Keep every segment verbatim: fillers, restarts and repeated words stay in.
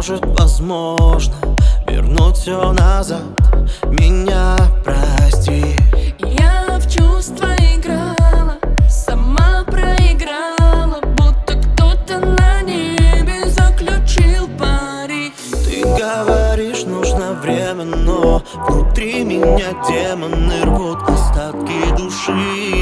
может, возможно вернуть все назад. Меня прости. Я в чувства играла, сама проиграла, будто кто-то на небе заключил пари. Ты говоришь, нужно время, но внутри меня демоны рвут остатки души.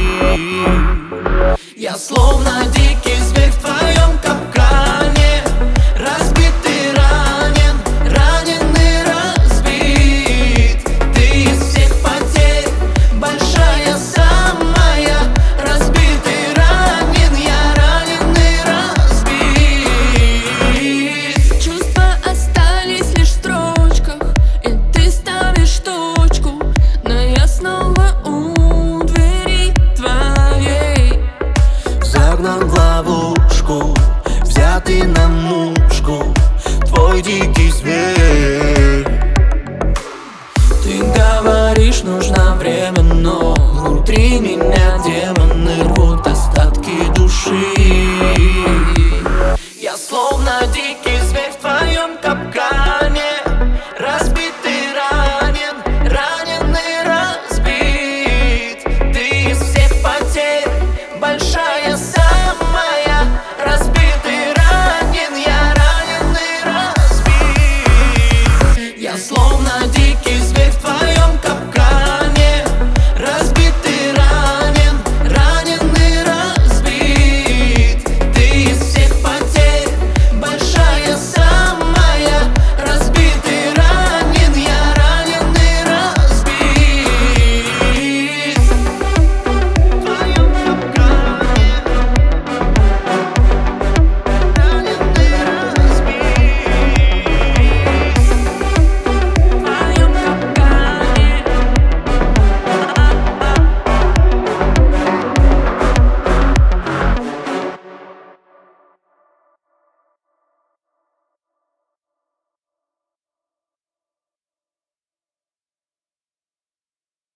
Я словно дикий зверь в твоем капкане, разбитый, ранен, ранен и разбит. Ты из всех потерь большая самая, разбитый, ранен, я ранен и разбит. Чувства остались лишь в строчках, и ты ставишь точку, но я снова у двери твоей. Загнан в ловушку,